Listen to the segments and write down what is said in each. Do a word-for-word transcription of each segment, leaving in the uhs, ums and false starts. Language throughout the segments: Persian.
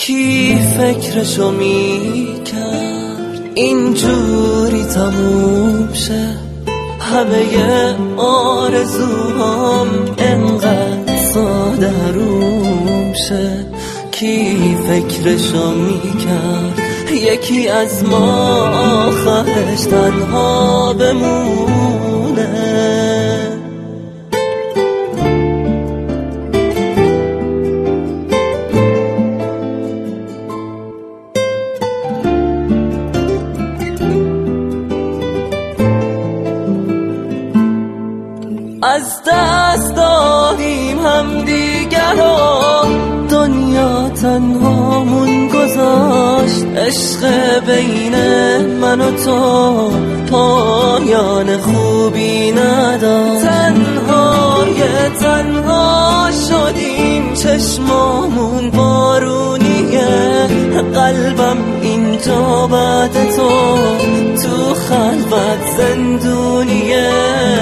کی فکرشو میکرد اینجوری تموم شه؟ همه آرزوهام انقدر ساده روم شه. کی فکرشو میکرد یکی از ما آخرش تنها بمونه؟ از دست دادیم هم دیگر رو، دنیا تنهامون گذاشت. عشق بین من و تو پایان خوبی نداشت. تنهای تنها شدیم، چشمامون بارونیه. قلبم اینجا بعد تو تو خلوت زندونیه.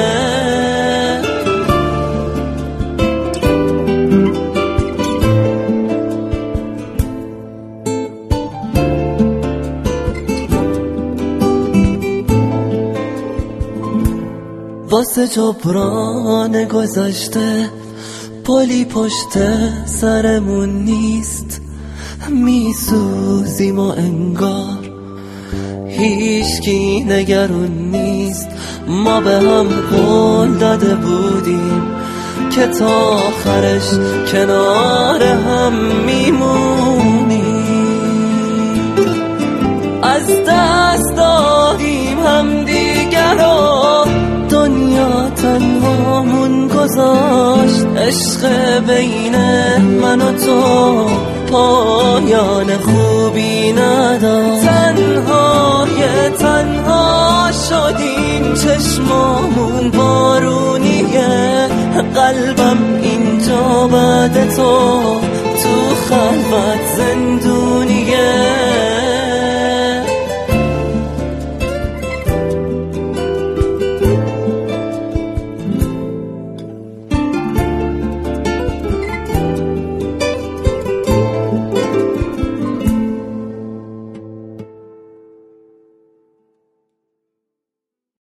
واسه جبران گذشته پلی پشت سرمون نیست. میسوزیم و انگار هیچکی نگرون نیست. ما به هم قول داده بودیم که تا آخرش کنار هم میمونیم. از دست دادیم هم دیگر رو، دنیا تنهامون گذاشت. عشق بین من و تو پایان خوبی نداشت. تنهای تنها شدیم، چشمامون بارونیه. قلبم اینجا بعد تو تو خلوت زندونی.